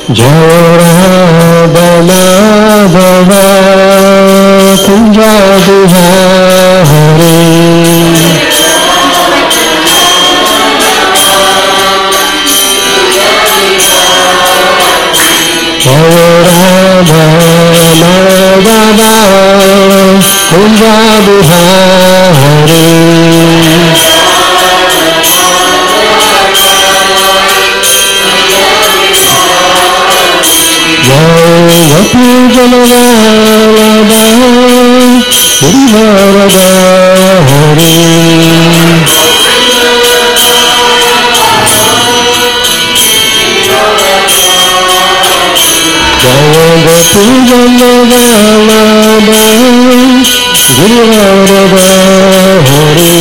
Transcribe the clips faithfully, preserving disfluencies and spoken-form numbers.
जय राधा माधव कुंजा बिहारी जय राधा माधव कुंजा बिहारी गोपी जनवाला गिरिवरदा हरि जय गोपी जनवाला गिरिवरदा हरि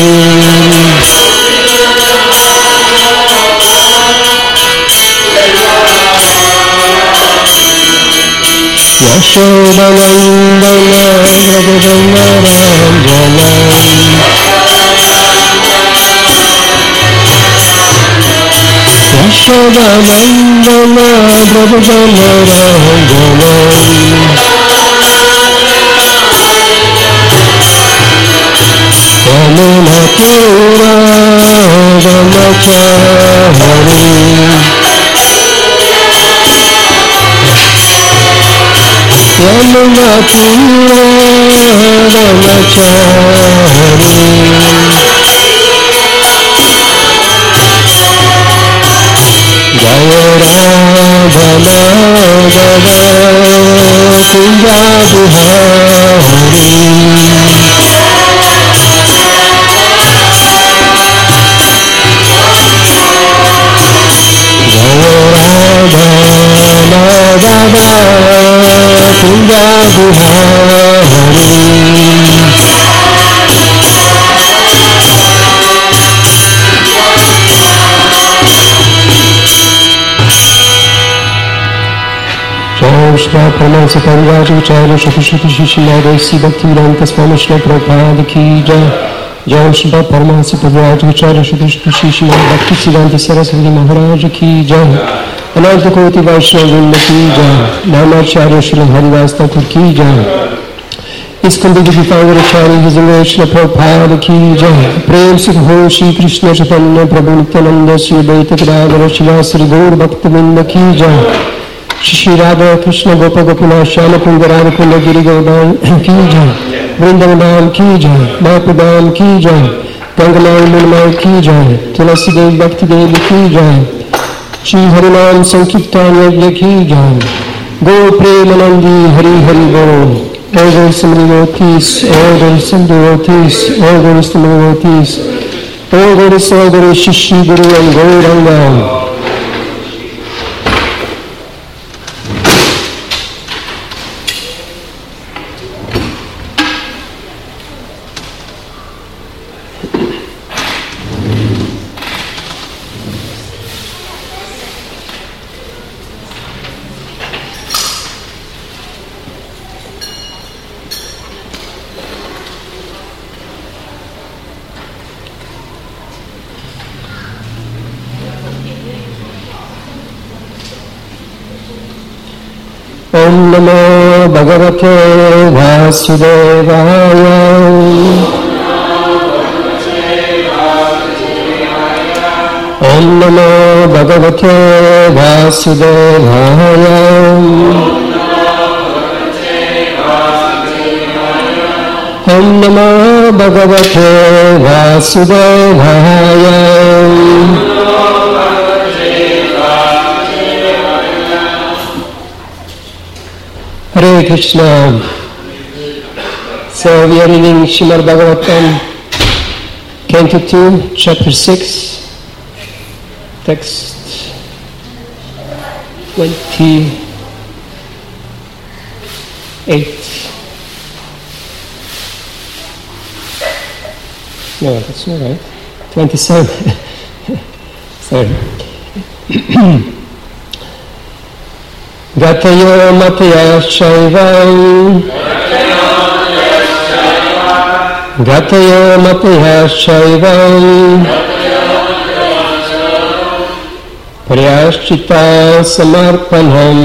यशोदनन्दन जगन्नारायण यशोदनन्दन यमुनातीरावनचारि यमुनातीरावनचारि जय राधा माधव कुंजा बिहारी जय राधा माधव कुंजा बिहारी परमांस परिवाराचार्य श्री श्री श्री श्री नरेसी भक्तिवेदांत स्वामी श्री प्रभुपाद की जय। जय श्री परमांस परिवाराचार्य श्री श्री श्री श्री भक्ति सिद्धांत सरस्वती महाराज की जय। अनंत कोटि वैष्णव वृंद की जय। नामाचार्य श्री हरिदास ठाकुर की जय। इस कुंडी की फाउंडराचार्य श्री प्रभुपाद की जय। प्रेम से हो श्री कृष्ण चैतन्य प्रभु नित्यानंद श्री द्वैत गदाधर श्री गौर भक्तवृंद की जय। श्री राधा कृष्ण गोप गोपीनाथ श्याम कुंद राम कुंद गिरि गोदान की जय। वृंदावन की जय। मापुदान की जय। गंगमाई मुनमाई की जय। तुलसी देव भक्ति देव की जय। श्री हरिनाम संकीर्तन यज्ञ की जय। गो प्रेमानंदी हरि हरि बोल। All those devotees, all those devotees, all those devotees, all those all those Shishi Guru and Gauranga. ओम नमो भगवते वासुदेवाय। ओम नमो भगवते वासुदेवाय। ओम नमो भगवते वासुदेवाय। Hare Krishna. So we are reading Srimad Bhagavatam, Canto two, Chapter six, text twenty-eight. No, that's not right. twenty-seven. Sorry. Gatayo mataya shaivam. Gatayo mataya shaivam. Prayashchita samarpanam.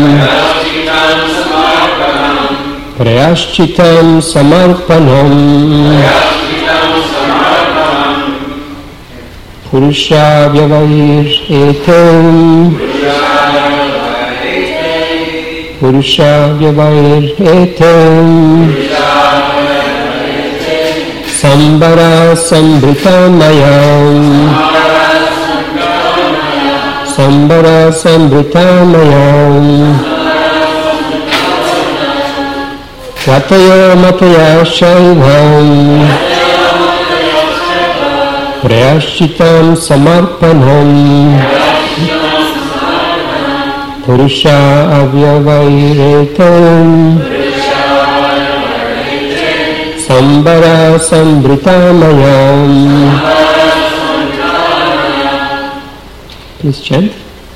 Prayashchitam samarpanam. Purusha vyavair etam. Purusha vyavair etam. Sambara sambritamayam. Sambara sambritamayam. Gataya mataya shaivam. Prayashchitam samarpanam. Purusha avyavairetam. Sambara sambritamayam. Please chant.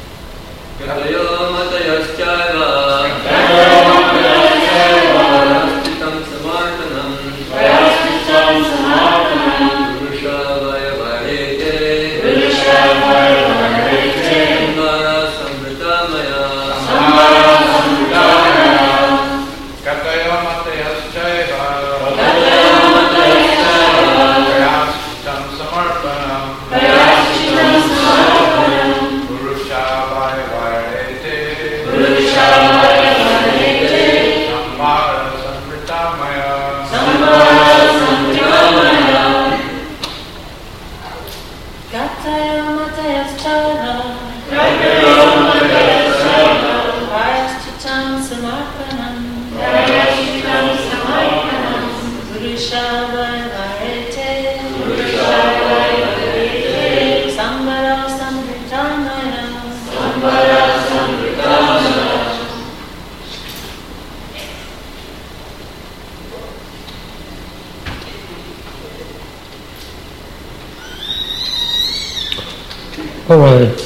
All right.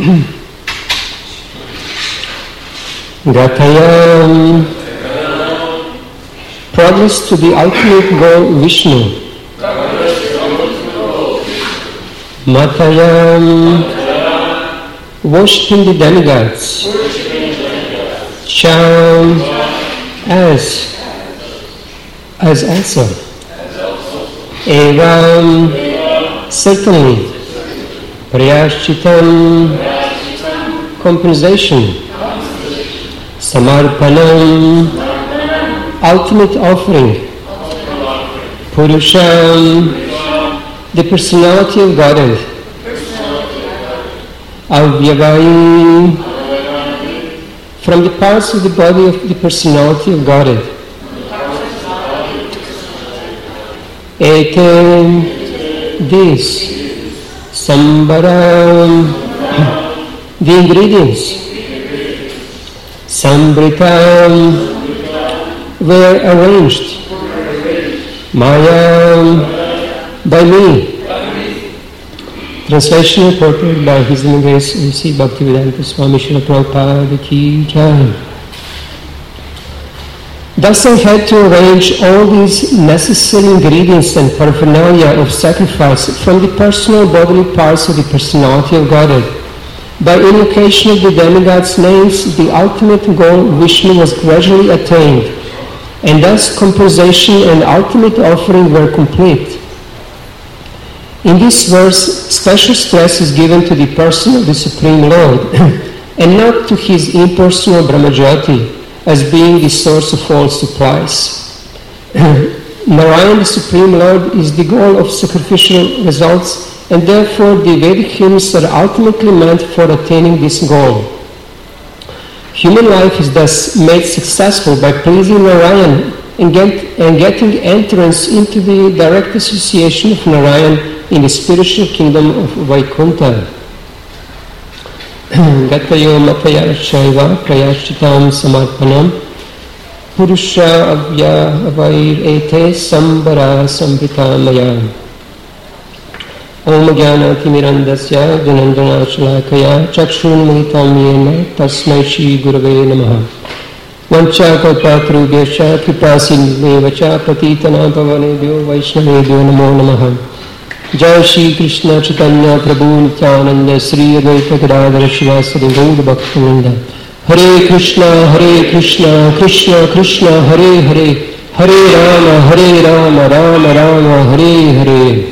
Gatayam. Progress to the ultimate goal, Vishnu. Matayam. Worshipping the demigods. Cham. As. As also. Evam. Certainly. Prayashchitam, compensation. Samarpanam, ultimate offering. Purusham, the personality of Godhead. Avyavai, from the parts of the body of the personality of Godhead. Etem, this. Sambaram, the ingredients. Sambritam, were arranged. Mayam, by me. Translation reported by His Divine Grace A C Bhaktivedanta Swami Srila Prabhupada Ki Jai. Thus I had to arrange all these necessary ingredients and paraphernalia of sacrifice from the personal bodily parts of the personality of Godhead. By invocation of the demigods' names, the ultimate goal, Vishnu, was gradually attained, and thus compensation and ultimate offering were complete. In this verse, special stress is given to the person of the Supreme Lord, and not to his impersonal Brahmajyoti, as being the source of all supplies. Narayan, the Supreme Lord, is the goal of sacrificial results, and therefore the Vedic hymns are ultimately meant for attaining this goal. Human life is thus made successful by pleasing Narayan and, get, and getting entrance into the direct association of Narayan in the spiritual kingdom of Vaikuntha. Gatayo mataya shaiva prayaschitam samarpanam purusha avya avair ete sambara sambritamaya Om Jnana Timirandasya Dhanandana Shalakaya Chakshunmilitam Yena Tasmai Shri Gurave Namaha Vancha Kalpatarubhyascha Kripasindevacha Patitanam Pavanebhyo Vaishnavebhyo Namo Namaha Jai Shri Krishna Chaitanya Prabhu Nityananda Sri Advaita Gadadhara Shivasadi Gaura Bhaktivinoda. Hare Krishna, Hare Krishna, Krishna Krishna, Hare Hare, Hare Rama, Hare Rama, Rama Rama, Hare Hare.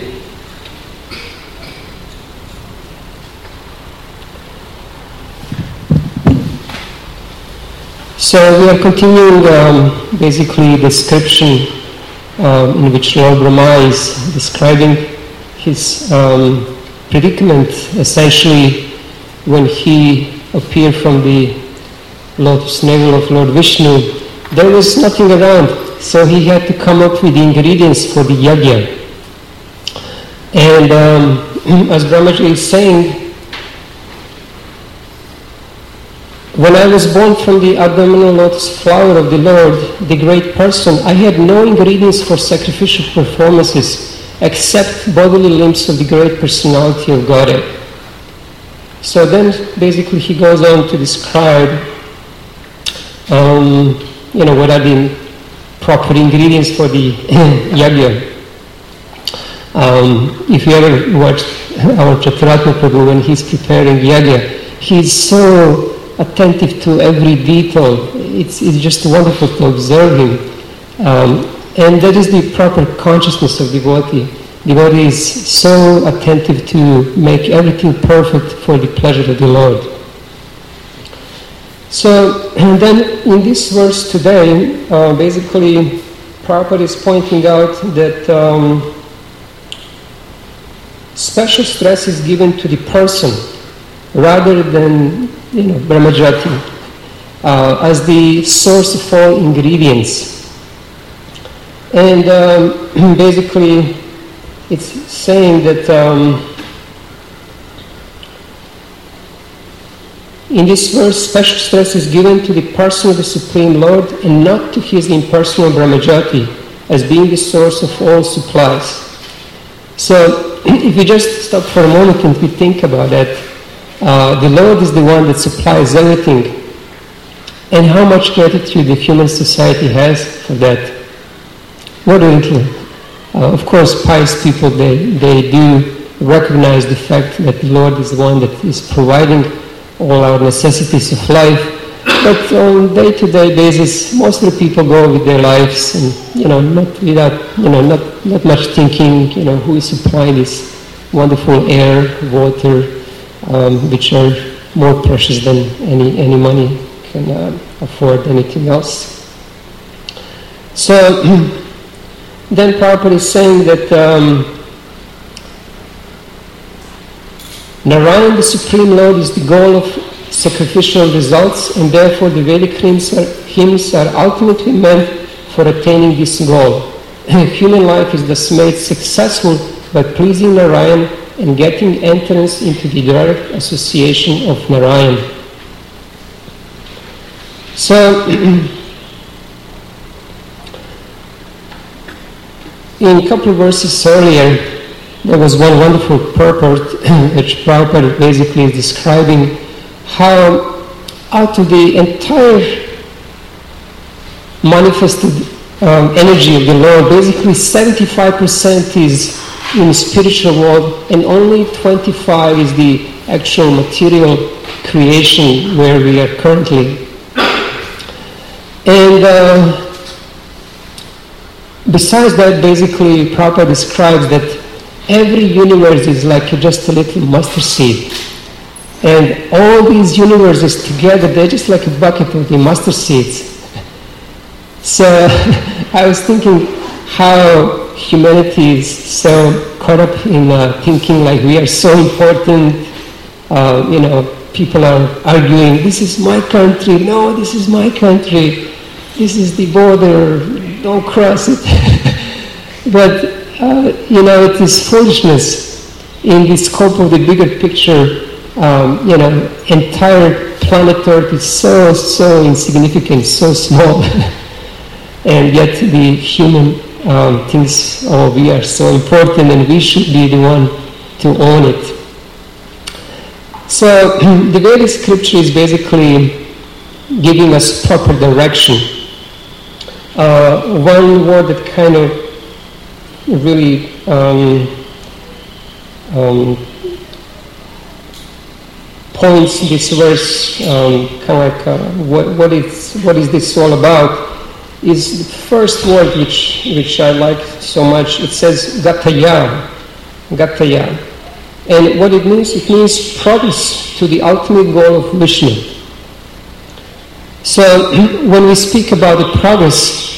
So we are continuing um, basically the description uh, in which Lord Brahma is describing his um, predicament, essentially when he appeared from the lotus navel of Lord Vishnu. There was nothing around, so he had to come up with the ingredients for the yajna. And um, as Brahmaji is saying, when I was born from the abdominal lotus flower of the Lord, the great person, I had no ingredients for sacrificial performances except bodily limbs of the great personality of Godhead. So then basically he goes on to describe um, you know, what are the proper ingredients for the yajna. Um, if you ever watched our Chaturatma Prabhu when he's preparing yajna, he's so attentive to every detail. It's, it's just wonderful to observe him. Um, and that is the proper consciousness of devotee. Devotee is so attentive to make everything perfect for the pleasure of the Lord. So, and then in this verse today, uh, basically, Prabhupada is pointing out that um, special stress is given to the person rather than, you know, Brahmajati, uh, as the source of all ingredients. And um, basically, it's saying that um, in this verse, special stress is given to the person of the Supreme Lord and not to his impersonal Brahmajati as being the source of all supplies. So, if we just stop for a moment and we think about that, Uh, the Lord is the one that supplies everything. And how much gratitude the human society has for that. What do we do? Uh, of course, pious people, they, they do recognize the fact that the Lord is the one that is providing all our necessities of life. But on day-to-day basis, most of the people go with their lives and, you know, not without, you know, not, not much thinking, you know, who is supplying this wonderful air, water, Um, which are more precious than any, any money can uh, afford anything else. So then Prabhupada is saying that um, Narayan, the Supreme Lord, is the goal of sacrificial results, and therefore the Vedic hymns are, hymns are ultimately meant for attaining this goal. Human life is thus made successful by pleasing Narayan and getting entrance into the direct association of Narayan. So, in a couple of verses earlier, there was one wonderful purport which Prabhupada basically is describing how out of the entire manifested um, energy of the Lord, basically seventy-five percent is in the spiritual world, and only twenty-five is the actual material creation where we are currently. And uh, besides that, basically, Prabhupada describes that every universe is like just a little mustard seed. And all these universes together, they're just like a bucket of the mustard seeds. So I was thinking how humanity is so caught up in uh, thinking like we are so important. Uh, you know, people are arguing, this is my country, no, this is my country, this is the border, don't cross it. But, uh, you know, it is foolishness in the scope of the bigger picture. Um, you know, entire planet Earth is so, so insignificant, so small. And yet the human um, thinks, oh, we are so important and we should be the one to own it. So the Vedic scripture is basically giving us proper direction. Uh, one word that kind of really um, um, points this verse, um, kind of like uh, what, what, is, what is this all about, is the first word which, which I like so much. It says Gataya, Gataya. And what it means, it means progress to the ultimate goal of Vishnu. So when we speak about the progress,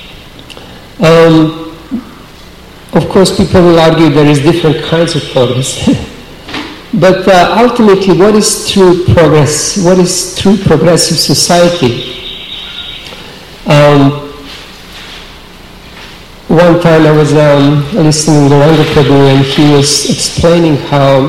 um, of course people will argue there is different kinds of progress. But uh, ultimately, what is true progress? What is true progressive society? Um, one time I was um, listening to Gauranga Prabhu, and he was explaining how,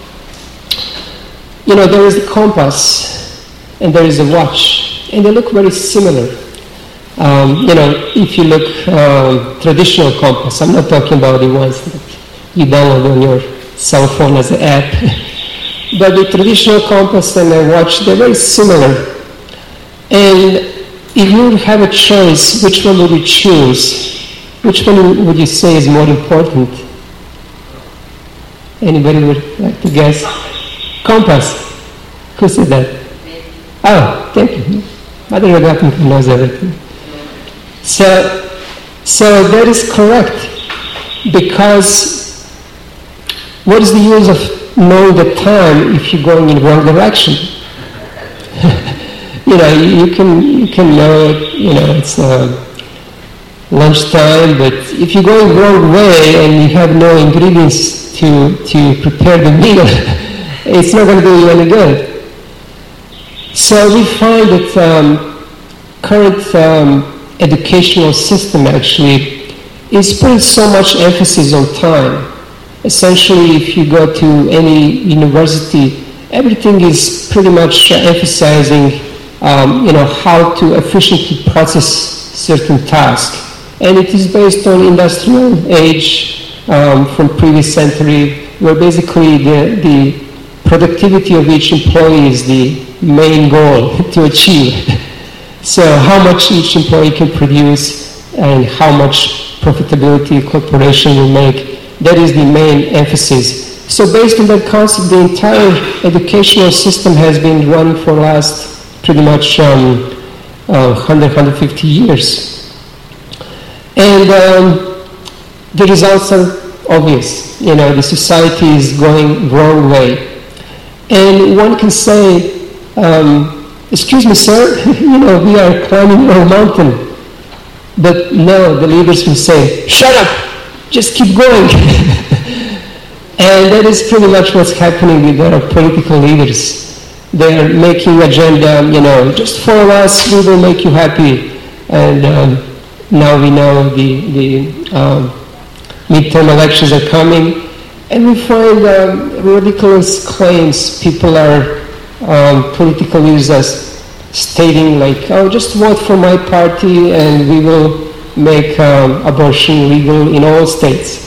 you know, there is a compass and there is a watch, and they look very similar. Um, you know, if you look um, traditional compass, I'm not talking about the ones that you download on your cell phone as an app, but the traditional compass and the watch, they're very similar. And if you would have a choice, which one would you choose? Which one would you say is more important? Anybody would like to guess? Compass. Who said that? Oh, thank you. Mother Ragatin knows everything. So, so that is correct, because what is the use of knowing the time if you're going in the wrong direction? you know, you, you can you can know it, you know, it's uh, lunchtime, but if you're going the wrong way and you have no ingredients to, to prepare the meal, it's not going to do you any good. So we find that um, current um, educational system actually is putting so much emphasis on time. Essentially, if you go to any university, everything is pretty much emphasizing, um, you know, how to efficiently process certain tasks. And it is based on industrial age um, from previous century, where basically the, the productivity of each employee is the main goal to achieve. So how much each employee can produce and how much profitability a corporation will make, that is the main emphasis. So based on that concept, the entire educational system has been run for the last pretty much um, uh, one hundred, one hundred fifty years. And um, the results are obvious. You know, the society is going the wrong way. And one can say, um, excuse me, sir, you know, we are climbing a mountain. But no, the leaders will say, shut up! Just keep going. And that is pretty much what's happening with our political leaders. They are making agenda, you know, just follow us, we will make you happy. And um, now we know the, the um, midterm elections are coming, and we find um, ridiculous claims. People are, um, political leaders are stating like, oh, just vote for my party and we will make um, abortion legal in all states.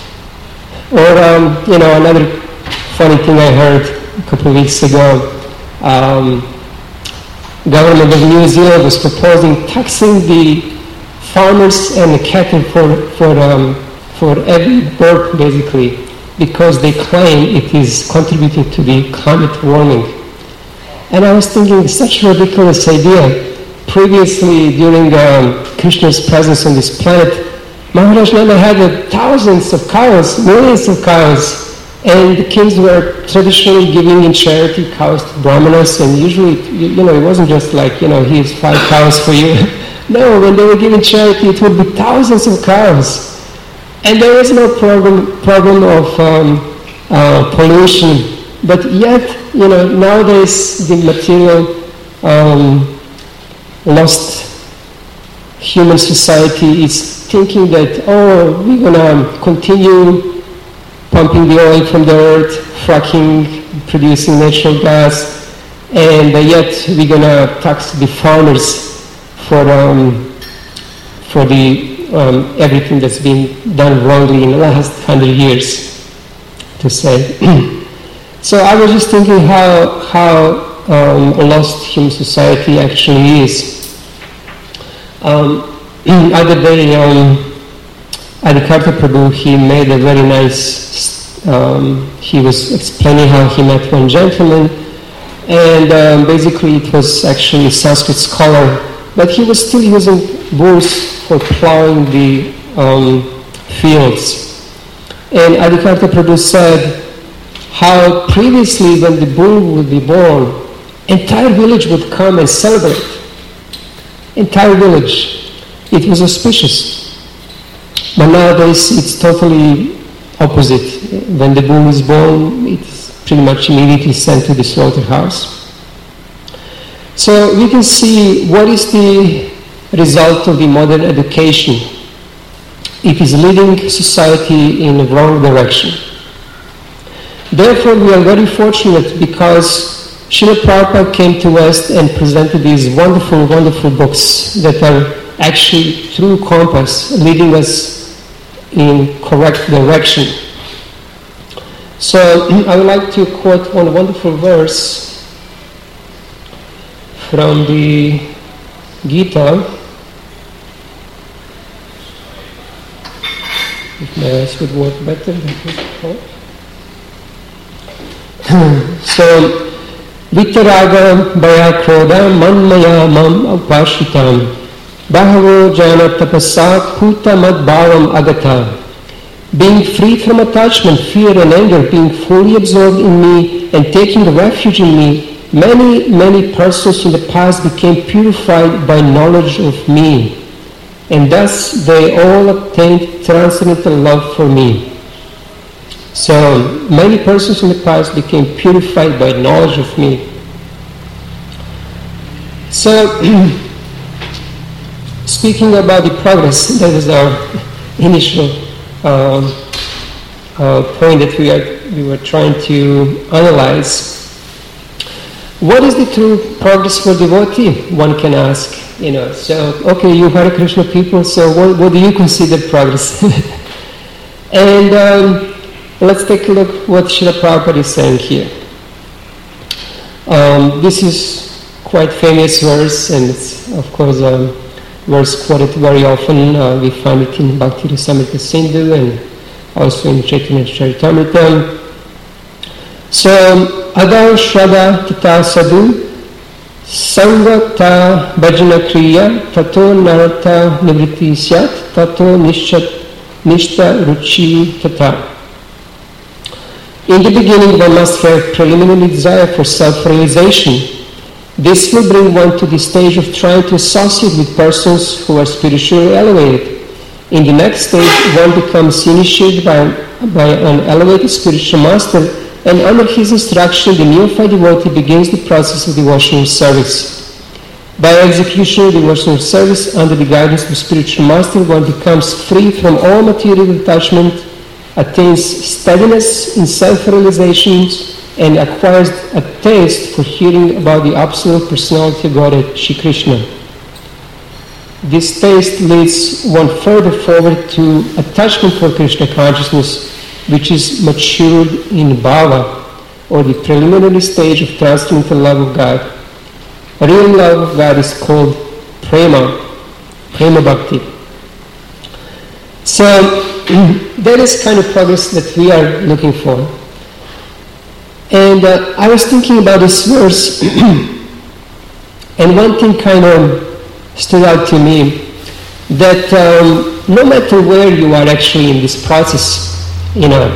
Or, um, you know, another funny thing I heard a couple of weeks ago, um, government of New Zealand was proposing taxing the farmers and the cattle for, for, um, for every bird, basically, because they claim it is contributing to the climate warming. And I was thinking, such a ridiculous idea. Previously, during um, Krishna's presence on this planet, Maharaj Nanda had uh, thousands of cows, millions of cows, and the kings were traditionally giving in charity cows to brahmanas, and usually, you know, it wasn't just like, you know, here's five cows for you. No, when they were giving charity, it would be thousands of cows. And there was no problem, problem of um, uh, pollution. But yet, you know, nowadays the material um, lost human society is thinking that, oh, we're going to continue pumping the oil from the earth, fracking, producing natural gas, and uh, yet we're going to tax the farmers for um, for the um, everything that's been done wrongly in the last hundred years, to say. So I was just thinking how how um, a lost human society actually is. Um, other day, um, Adikarta Prabhu, he made a very nice um, he was explaining how he met one gentleman, and um, basically it was actually a Sanskrit scholar, but he was still using bulls for plowing the um, fields. And Adikarta Prabhu said how previously when the bull would be born, entire village would come and celebrate. Entire village. It was auspicious. But nowadays it's totally opposite. When the bull is born, it's pretty much immediately sent to the slaughterhouse. So we can see what is the result of the modern education. It is leading society in the wrong direction. Therefore, we are very fortunate because Srila Prabhupada came to West and presented these wonderful, wonderful books that are actually true compass, leading us in correct direction. So I would like to quote one wonderful verse from the Gita. If my eyes would work better, that would help. So, Vitaraga Bhaya Krodha Manmaya Mam Upashitam Bahavo Jana Tapasa Puta Mad Bhavam Agata. Being freed from attachment, fear and anger, being fully absorbed in me and taking refuge in me, many, many persons in the past became purified by knowledge of me. And thus they all obtained transcendental love for me. So many persons in the past became purified by knowledge of me. So speaking about the progress, that is our initial um, uh, point that we are we were trying to analyze. What is the true progress for devotee? One can ask. You know, so, okay, you Hare Krishna people, so what, what do you consider progress? And um, let's take a look what Srila Prabhupada is saying here. Um, this is quite famous verse, and it's, of course, a verse quoted very often. Uh, we find it in Bhakti Rasamrita Sindhu and also in Chaitanya Charitamrita. So, Adar Shraddha Tata Sadhu Sangata Bhajana Kriya Tato Narata Nivritti Syat Tato Nishta Ruchi Tata. In the beginning, one must have preliminary desire for self-realization. This will bring one to the stage of trying to associate with persons who are spiritually elevated. In the next stage, one becomes initiated by, by an elevated spiritual master, and under his instruction, the neophyte devotee begins the process of devotional service. By execution of devotional service under the guidance of spiritual master, one becomes free from all material attachment, attains steadiness in self-realization, and acquires a taste for hearing about the absolute personality of Godhead, Shri Krishna. This taste leads one further forward to attachment for Krishna consciousness, which is matured in bhava, or the preliminary stage of transcendental love of God. A real love of God is called prema, prema bhakti. So that is kind of progress that we are looking for. And uh, I was thinking about this verse, and one thing kind of stood out to me, that um, no matter where you are actually in this process, you know,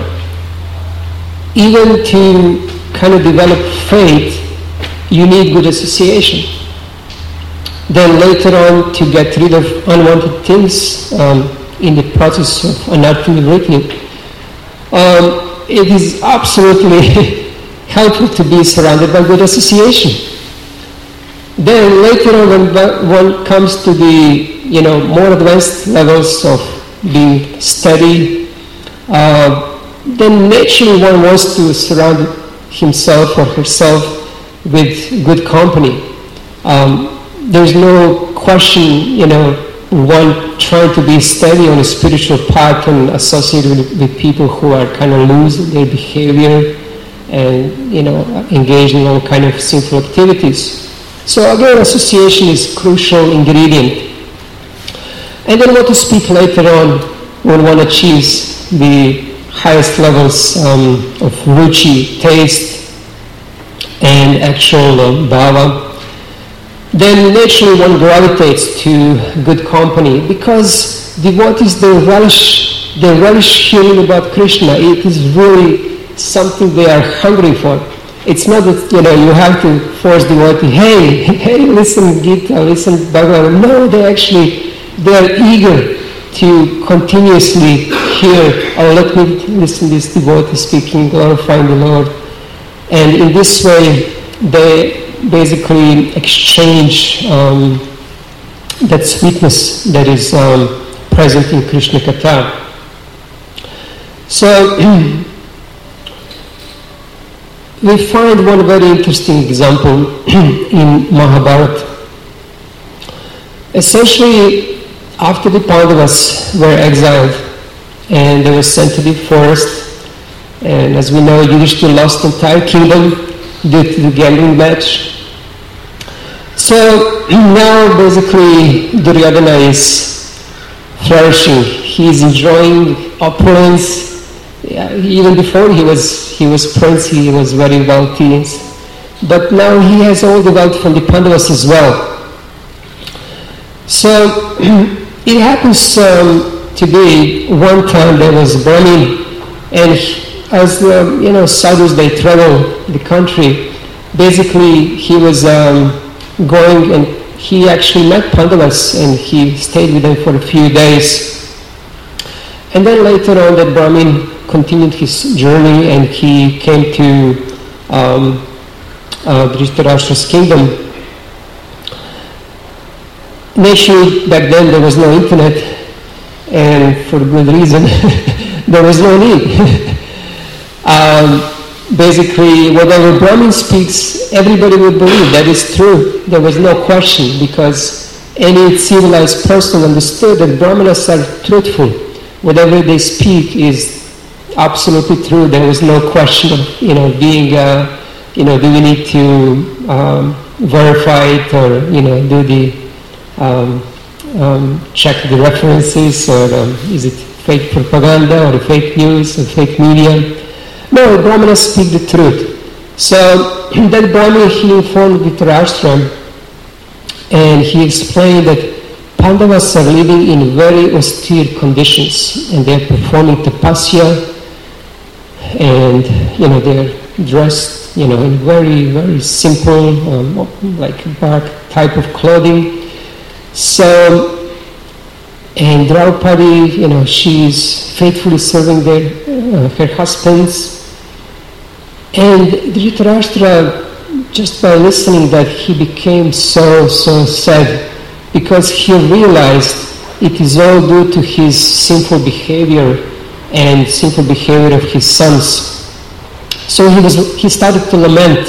even to kind of develop faith, you need good association. Then later on, to get rid of unwanted things um, in the process of anartha nivritti, um, it is absolutely helpful to be surrounded by good association. Then later on, when one comes to the, you know, more advanced levels of being steady, Uh, then naturally one wants to surround himself or herself with good company. Um, there's no question, you know, one trying to be steady on a spiritual path and associated with, with people who are kind of loose in their behavior and, you know, engaged in all kind of sinful activities. So again, association is a crucial ingredient. And then what to speak later on when one achieves the highest levels um, of ruchi, taste, and actual uh, bhava, then naturally one gravitates to good company, because devotees, they relish, they relish hearing about Krishna. It is really something they are hungry for. It's not that, you know, you have to force devotee, hey, hey, listen Gita, listen Bhagavad. No, they actually, they are eager to continuously hear, oh, let me listen to this devotee speaking, glorifying the Lord. And in this way, they basically exchange um, that sweetness that is um, present in Krishna Katha. So, we find one very interesting example in Mahabharata. Essentially, after the Pandavas were exiled and they were sent to the forest, and as we know, Yudhishthira lost the entire kingdom due to the gambling match. So now basically Duryodhana is flourishing. He is enjoying opulence. Yeah, even before he was he was prince, he was very wealthy. But now he has all the wealth from the Pandavas as well. So it happens um, to be one time there was a Brahmin, and he, as the, you know, sadhus, they travel the country. Basically, he was um, going, and he actually met Pandavas, and he stayed with them for a few days. And then later on, that Brahmin continued his journey, and he came to um, uh, Dhritarashtra's kingdom. Naturally, back then there was no internet, and for good reason, there was no need. um, basically, whatever Brahmin speaks, everybody would believe that is true. There was no question, because any civilized person understood that Brahmanas are truthful. Whatever they speak is absolutely true. There was no question of, you know, being, uh, you know, do we need to um, verify it, or, you know, do the um, um, check the references, or um, is it fake propaganda, or fake news, or fake media? No, Brahmanas speak the truth. So that Brahmin, he informed Dhritarashtra, and he explained that Pandavas are living in very austere conditions, and they're performing tapasya, and, you know, they're dressed, you know, in very, very simple, um, like bark type of clothing. So, and Draupadi, you know, she's faithfully serving their, uh, her husbands. And Dhritarashtra, just by listening that, he became so, so sad, because he realized it is all due to his sinful behavior and sinful behavior of his sons. So he was he started to lament.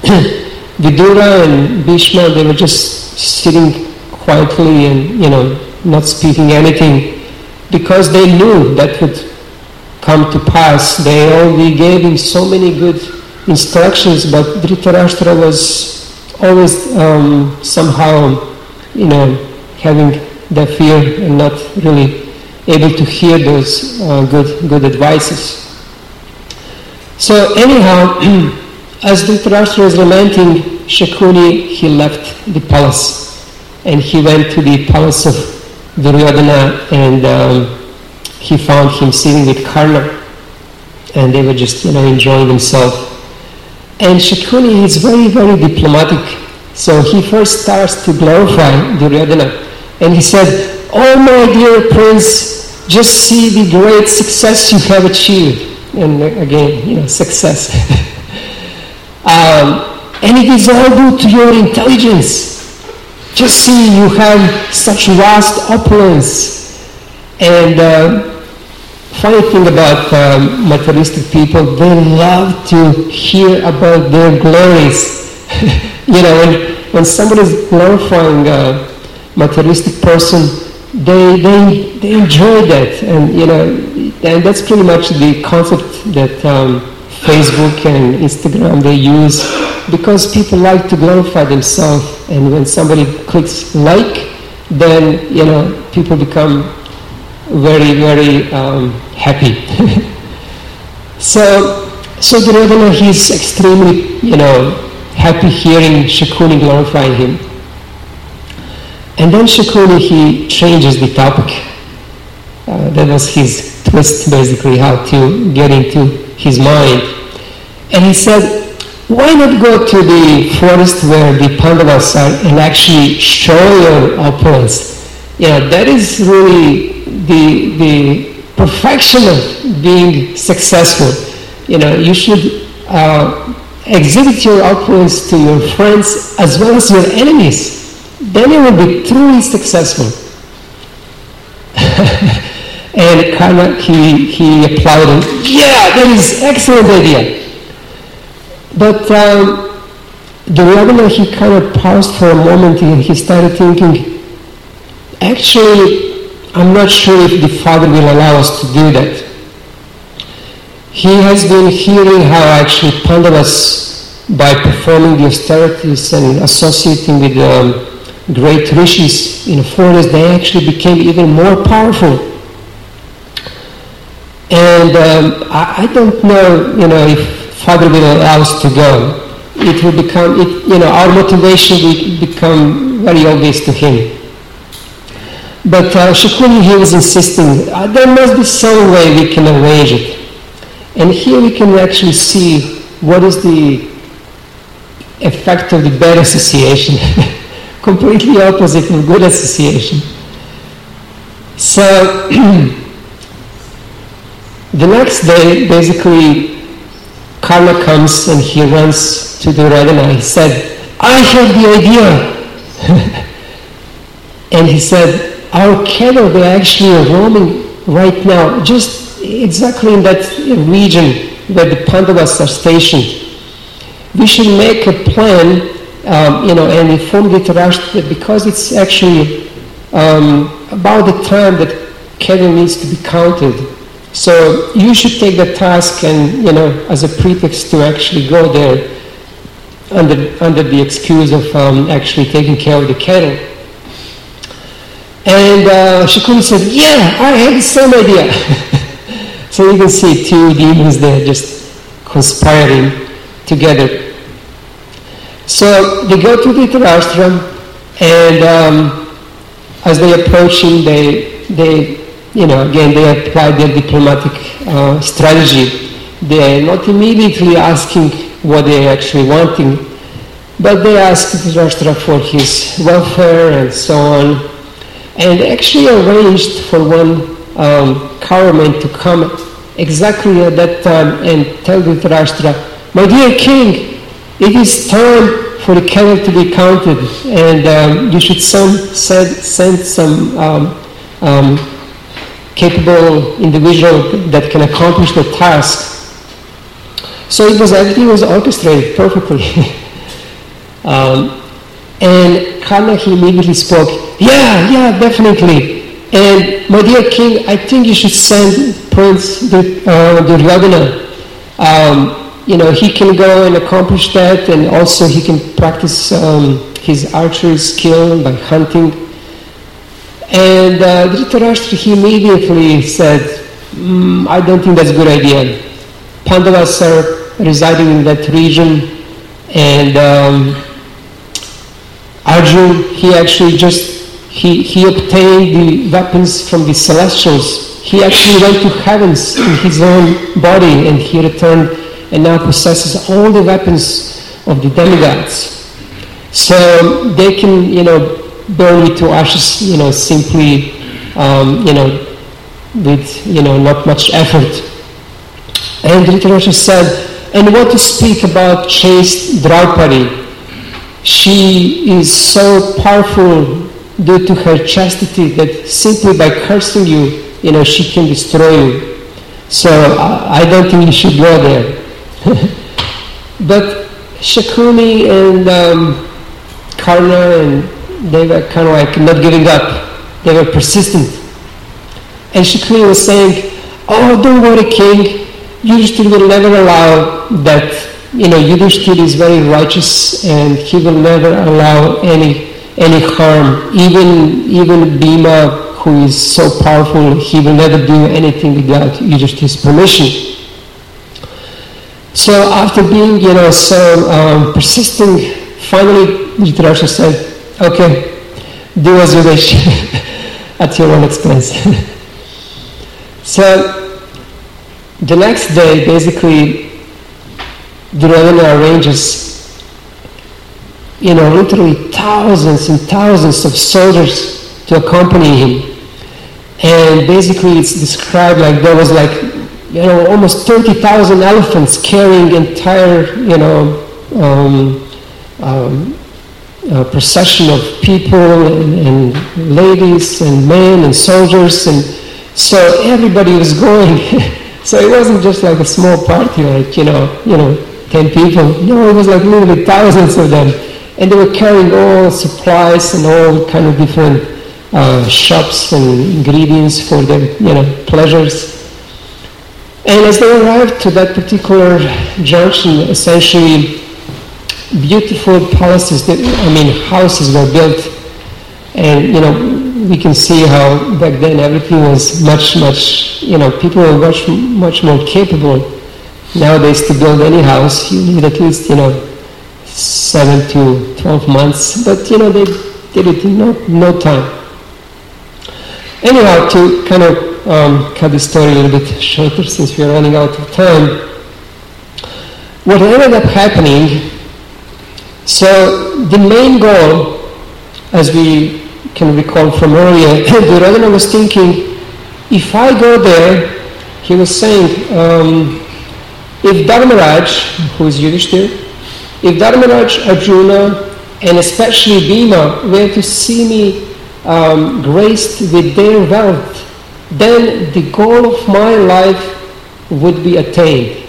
Vidura and Bhishma, they were just sitting quietly and, you know, not speaking anything, because they knew that would come to pass. They already gave him so many good instructions, but Dhritarashtra was always um, somehow, you know, having that fear and not really able to hear those uh, good good advices. So anyhow, as Dhritarashtra was lamenting, Shakuni, he left the palace, and he went to the palace of Duryodhana, and um, he found him sitting with Karna, and they were just, you know, enjoying themselves. And Shakuni is very, very diplomatic. So he first starts to glorify Duryodhana, and he said, "Oh, my dear prince, just see the great success you have achieved." And again, you know, success. um, and it is all due to your intelligence. Just see, you have such vast opulence. And uh, funny thing about um, materialistic people, they love to hear about their glories. You know, when, when somebody is glorifying a materialistic person, they, they, they enjoy that. And, you know, and that's pretty much the concept that um, Facebook and Instagram, they use, because people like to glorify themselves. And when somebody clicks like, then, you know, people become very, very um, happy. So, so Duryodhana, he's extremely, you know, happy hearing Shakuni glorifying him. And then Shakuni, he changes the topic. Uh, that was his twist, basically, how to get into his mind. And he said, why not go to the forest where the Pandavas are and actually show your opulence? You know, that is really the, the perfection of being successful. You know, you should uh, exhibit your opulence to your friends as well as your enemies. Then you will be truly successful. And Karna, he, he applauded, yeah, that is excellent idea. But um, Duryodhana, he kind of paused for a moment and he started thinking, actually, I'm not sure if the father will allow us to do that. He has been hearing how actually Pandavas, by performing the austerities and associating with um, great rishis in the forest, they actually became even more powerful. And um, I, I don't know, you know, if Father will allow us to go. It will become, it, you know, our motivation will become very obvious to him. But uh, Shakuni, he was insisting, uh, there must be some way we can arrange it. And here we can actually see what is the effect of the bad association. Completely opposite of good association. So, the next day, basically, Karna comes and he runs to Duryodhana. He said, I have the idea. And he said, our cattle, they actually are roaming right now, just exactly in that region where the Pandavas are stationed. We should make a plan, um, you know, and inform Dhritarashtra, because it's actually um, about the time that cattle needs to be counted. So you should take the task and, you know, as a pretext to actually go there under, under the excuse of um, actually taking care of the cattle. And uh, Shakuni said, yeah, I have the same idea. So you can see two demons there just conspiring together. So they go to Dhritarashtra, and um, as they approach him, they, they you know, again, they apply their diplomatic uh, strategy. They are not immediately asking what they are actually wanting, but they ask Dhritarashtra for his welfare and so on. And they actually arranged for one um, cowman to come exactly at that time and tell Dhritarashtra, my dear king, it is time for the cattle to be counted, and um, you should send, send, send some um, um, capable individual that can accomplish the task. So it was, everything was orchestrated perfectly. um, and Karna, he immediately spoke, yeah, yeah, definitely. And my dear king, I think you should send Prince uh, Duryodhana. Um, you know, he can go and accomplish that, and also he can practice um, his archery skill by hunting. And uh, Dhritarashtra, he immediately said, mm, I don't think that's a good idea. Pandavas are residing in that region, and um, Arjun, he actually just, he, he obtained the weapons from the celestials. He actually went to heavens in his own body, and he returned and now possesses all the weapons of the demigods. So they can, you know, burn me to ashes, you know, simply, um, you know, with, you know, not much effort. And Dhritarashtra said, and what to speak about chaste Draupadi? She is so powerful due to her chastity that simply by cursing you, you know, she can destroy you. So I, I don't think you should go there. But Shakuni and um, Karna, and they were kind of like not giving up. They were persistent. And Shakuni was saying, oh, don't worry, king. Yudhishthira will never allow that. You know, Yudhishthira is very righteous, and he will never allow any any harm. Even even Bhima, who is so powerful, he will never do anything without Yudhishthira's permission. So after being, you know, so um, persisting, finally Dhritarashtra said, okay, do as you wish at your own expense. So the next day, basically, Duryodhana arranges, you know, literally thousands and thousands of soldiers to accompany him. And basically it's described like there was like, you know, almost thirty thousand elephants carrying entire, you know, um, um, a procession of people and, and ladies and men and soldiers, and so everybody was going. So it wasn't just like a small party, like, you know, you know, ten people. No, it was like literally thousands of them, and they were carrying all supplies and all kind of different uh, shops and ingredients for their, you know, pleasures. And as they arrived to that particular junction, essentially beautiful palaces, that, I mean, houses were built, and, you know, we can see how back then everything was much, much, you know, people were much, much more capable. Nowadays, to build any house, you need at least, you know, seven to twelve months, but, you know, they did it in no, no time. Anyhow, to kind of um, cut the story a little bit shorter, since we are running out of time, what ended up happening, so the main goal, as we can recall from earlier, Duryodhana was thinking, if I go there, he was saying, um, if Dharmaraj, who is Yudhishthira, if Dharmaraj, Arjuna, and especially Bhima were to see me um, graced with their wealth, then the goal of my life would be attained.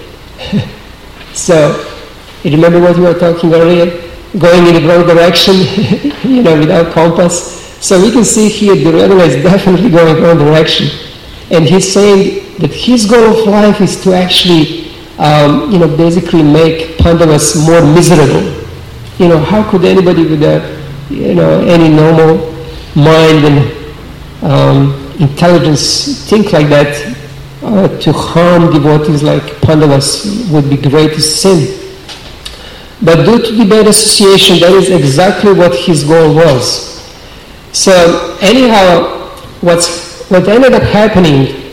So, you remember what we were talking earlier? Going in the wrong direction, you know, without compass. So we can see here Duryodhana is definitely going in the wrong direction. And he's saying that his goal of life is to actually, um, you know, basically make Pandavas more miserable. You know, how could anybody with a, you know, any normal mind and um, intelligence think like that? Uh, to harm devotees like Pandavas would be greatest sin. But due to the bad association, that is exactly what his goal was. So anyhow, what's, what ended up happening,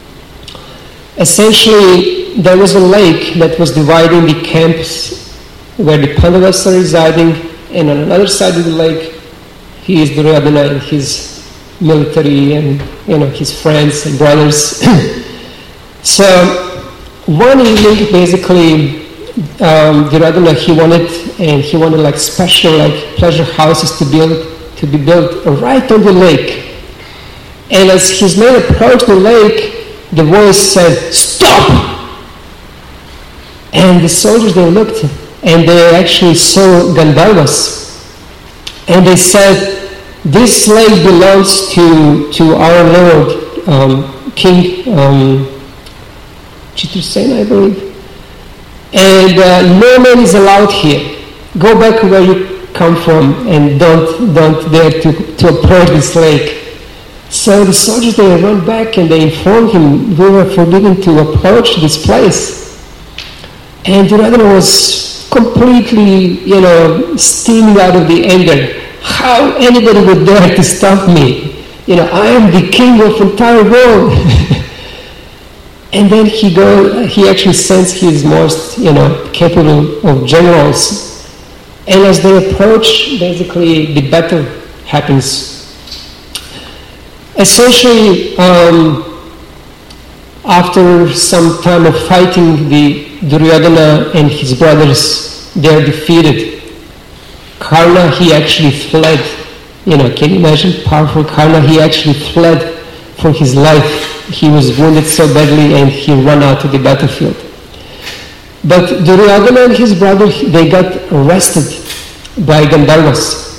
essentially there was a lake that was dividing the camps where the Pandavas are residing, and on another side of the lake, he is Duryodhana and his military and, you know, his friends and brothers. So one evening, basically, um, Duryodhana, he wanted, and he wanted like special like pleasure houses to build, to be built right on the lake. And as his men approached the lake, the voice said, "Stop!" And the soldiers, they looked, and they actually saw Gandharvas. And they said, "This lake belongs to, to our Lord, um, King um, Chitrasena, I believe. And uh, no man is allowed here. Go back where you come from and don't don't dare to, to approach this lake." So the soldiers, they run back and they informed him, "We were forbidden to approach this place." And Duryodhana was completely, you know, steaming out of the anger. How anybody would dare to stop me? You know, I am the king of entire world. And then he go, he actually sends his most, you know, capable of generals. And as they approach, basically the battle happens. Essentially, um, after some time of fighting, the Duryodhana and his brothers, they are defeated. Karna, he actually fled. You know, can you imagine? Powerful Karna, he actually fled for his life. He was wounded so badly and he ran out to the battlefield. But Duryodhana and his brother, they got arrested by Gandharvas.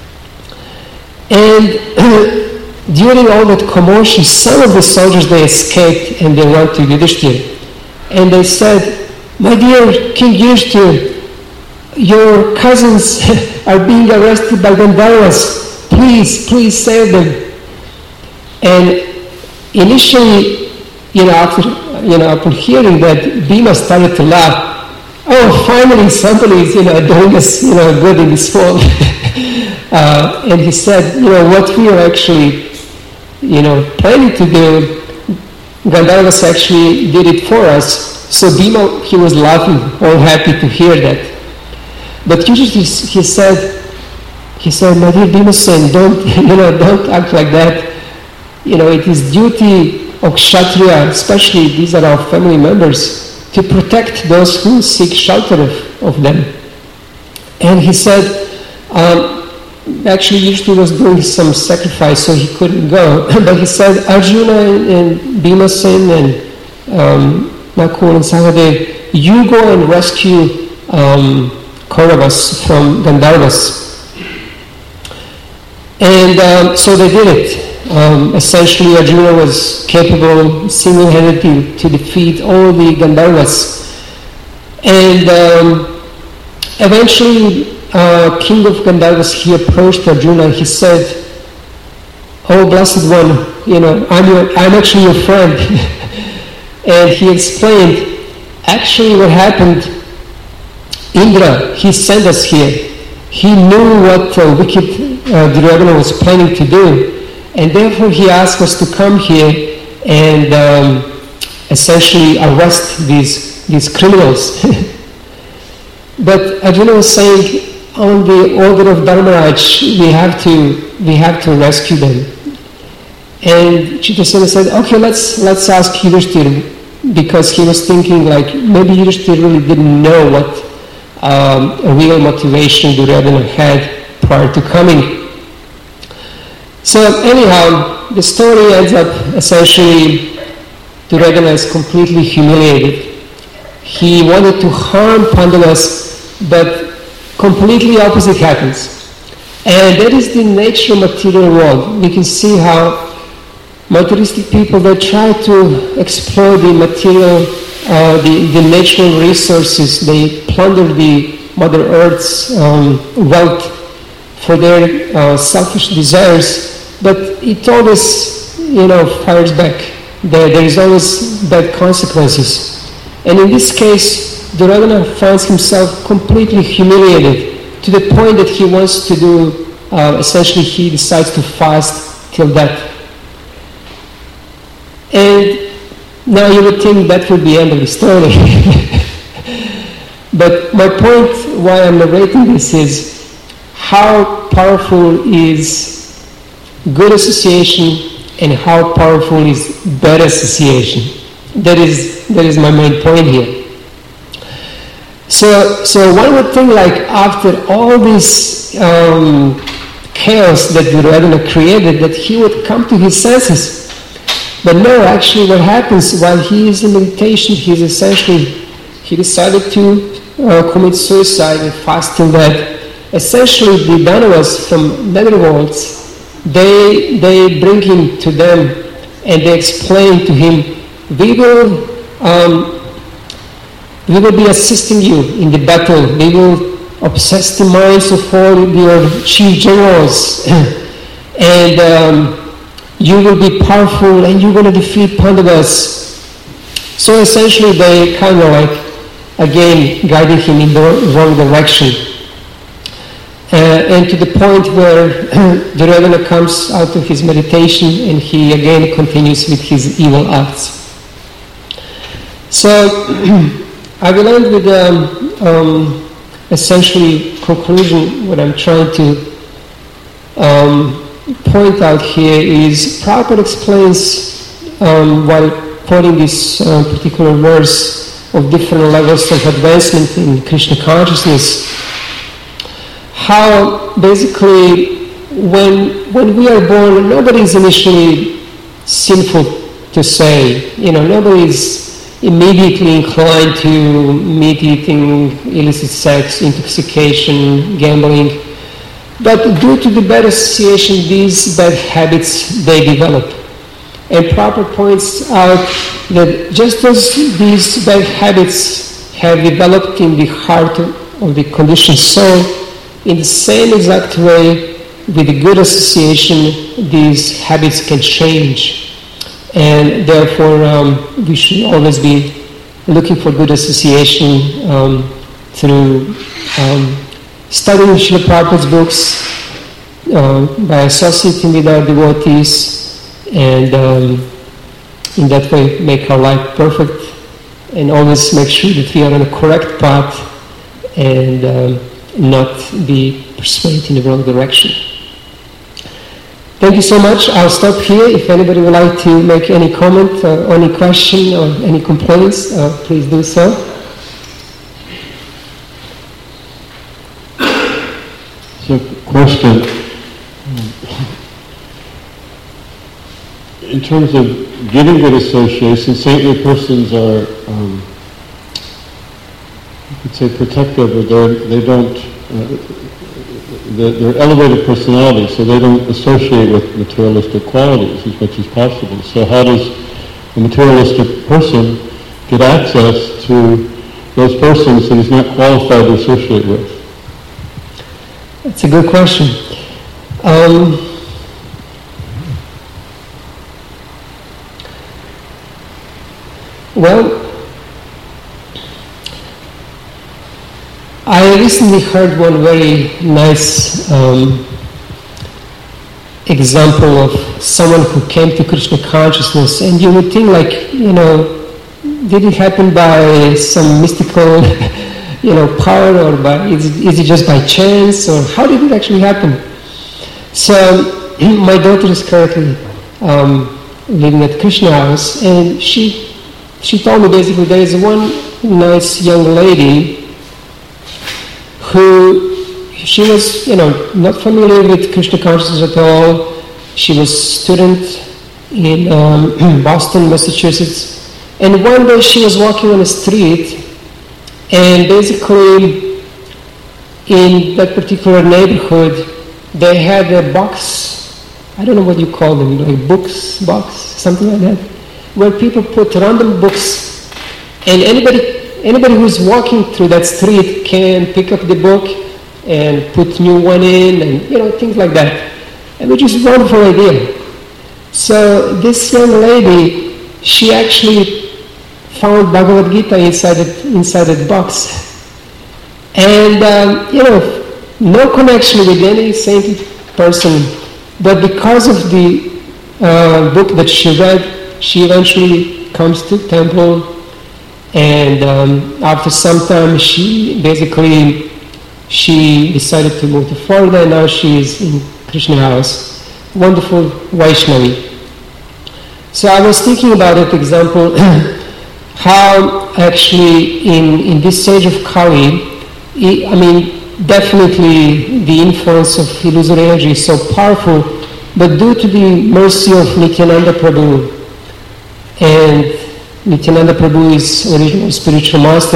And during all that commotion, some of the soldiers, they escaped and they went to Yudhishthira. And they said, "My dear King Yudhishthira, your cousins are being arrested by Gandharvas. Please, please save them." And initially, you know, after, you know, upon hearing that, Bhima started to laugh. oh, finally somebody is, you know, doing us, you know, good in this world. uh, and he said, you know, what we are actually, you know, planning to do, Gandharvas actually did it for us. So Bhima, he was laughing, all happy to hear that. But usually he said, he said, my dear Bhimasen, don't, you know, don't act like that. You know, it is duty of Kshatriya, especially these are our family members, to protect those who seek shelter of, of them. And he said, um, actually Yudhishthira was doing some sacrifice, so he couldn't go. But he said, Arjuna and, and Bhimasen and um, Nakul and Sahadev, you go and rescue um, Kauravas from Gandharvas. And um, so they did it. Um, essentially, Arjuna was capable single-handedly to, to defeat all the Gandharvas. And um, eventually, uh, king of Gandharvas, he approached Arjuna. He said, "Oh, blessed one, you know, I'm your, I'm actually your friend." And he explained, actually, what happened. Indra, he sent us here. He knew what uh, wicked uh, Duryodhana was planning to do, and therefore he asked us to come here and um, essentially arrest these these criminals. But Arjuna was saying, on the order of Dharmaraj, we have to we have to rescue them. And Chitrasena said, okay, let's let's ask Yudhishthira, because he was thinking like maybe Yudhishthira really didn't know what um, a real motivation Duryodhana had prior to coming. So anyhow, the story ends up essentially Duryodhana is completely humiliated. He wanted to harm Pandavas, but completely opposite happens. And that is the nature of material world. We can see how materialistic people, they try to exploit the material, uh, the, the natural resources. They plunder the Mother Earth's um, wealth for their uh, selfish desires, but it always, you know, fires back. There, there is always bad consequences. And in this case, Duryodhana finds himself completely humiliated to the point that he wants to do, uh, essentially he decides to fast till death. And now you would think that would be the end of the story. But my point why I'm narrating this is how powerful is good association and how powerful is bad association. That is, that is my main point here. So, so one would think like after all this um, chaos that Duryodhana created, that he would come to his senses. But no, actually what happens while he is in meditation, he is essentially, he decided to uh, commit suicide and fast till that. Essentially the Danavas from netherworlds, they, they bring him to them and they explain to him, we will, um, we will be assisting you in the battle. We will obsess the minds of all your chief generals. And um, you will be powerful and you're going to defeat Pandavas. So essentially they kind of like, again, guided him in the wrong direction. Uh, and to the point where Duryodhana comes out of his meditation and he again continues with his evil acts. So I will end with um, um, essentially conclusion. What I'm trying to um, point out here is Prabhupada explains um, while quoting this uh, particular verse of different levels of advancement in Krishna consciousness, how basically when when we are born, nobody is initially sinful to say, you know, nobody is immediately inclined to meat eating, illicit sex, intoxication, gambling. But due to the bad association, these bad habits, they develop. And Prabhupada points out that just as these bad habits have developed in the heart of the conditioned soul, in the same exact way, with the good association, these habits can change. And therefore, um, we should always be looking for good association um, through um, studying Srila Prabhupada's books, uh, by associating with our devotees, and um, in that way make our life perfect, and always make sure that we are on a correct path and um, not be persuaded in the wrong direction. Thank you so much. I'll stop here. If anybody would like to make any comment or any question or any complaints, uh, please do so. So, question. In terms of getting good association, saintly persons are, um, you could say, protective, or they're, they don't, uh, they're, they're elevated personalities, so they don't associate with materialistic qualities as much as possible. So how does a materialistic person get access to those persons that he's not qualified to associate with? That's a good question. Um, well, I recently heard one very nice um, example of someone who came to Krishna consciousness, and you would think, like, you know, did it happen by some mystical you know, power, or by, is it, is it just by chance, or how did it actually happen? So my daughter is currently um, living at Krishna House, and she she told me basically there is one nice young lady who, she was, you know, not familiar with Krishna consciousness at all. She was a student in um, Boston, Massachusetts, and one day she was walking on the street, and basically, in that particular neighborhood, they had a box, I don't know what you call them, like books, box, something like that, where people put random books, and anybody anybody who's walking through that street can pick up the book and put new one in, and, you know, things like that, and which is a wonderful idea. So this young lady, she actually found Bhagavad Gita inside that, inside that box. And, um, you know, no connection with any saintly person, but because of the uh, book that she read, she eventually comes to temple, and um, after some time she basically, she decided to move to Florida, and now she is in Krishna House. Wonderful Vaishnavi. So I was thinking about that example, how actually in, in this stage of Kali, I mean, definitely the influence of illusory energy is so powerful, but due to the mercy of Nityananda Prabhu, and Nityananda Prabhu is original spiritual master,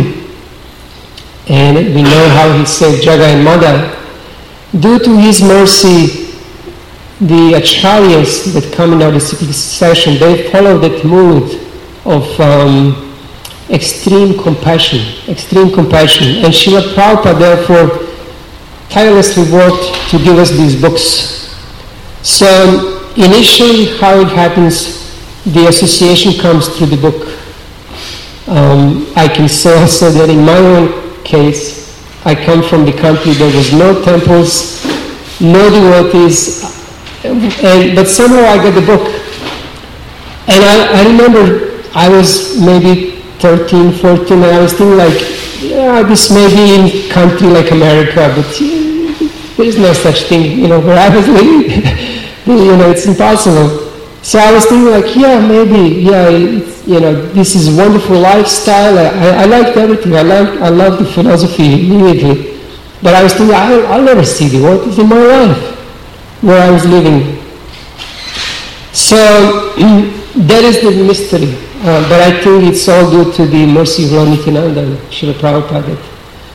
and we know how he saved Jaga and Madha. Due to his mercy, the acharyas that come in our disciplic session, they follow that mood of um, extreme compassion, extreme compassion. And Srila Prabhupada therefore tirelessly worked to give us these books. So initially how it happens, the association comes through the book. Um, I can say also that in my own case, I come from the country, there was no temples, no devotees, and, but somehow I got the book. And I, I remember I was maybe thirteen, fourteen, and I was thinking like, yeah, this may be in country like America, but there is no such thing, you know, where I was living. You know, it's impossible. So I was thinking like, yeah, maybe, yeah, it's, you know, this is a wonderful lifestyle. I, I liked everything. I liked, I loved the philosophy immediately. But I was thinking, I'll, I'll never see the devotees in my life where I was living. So that is the mystery. Uh, but I think it's all due to the mercy of Lord Nityananda and Srila Prabhupada.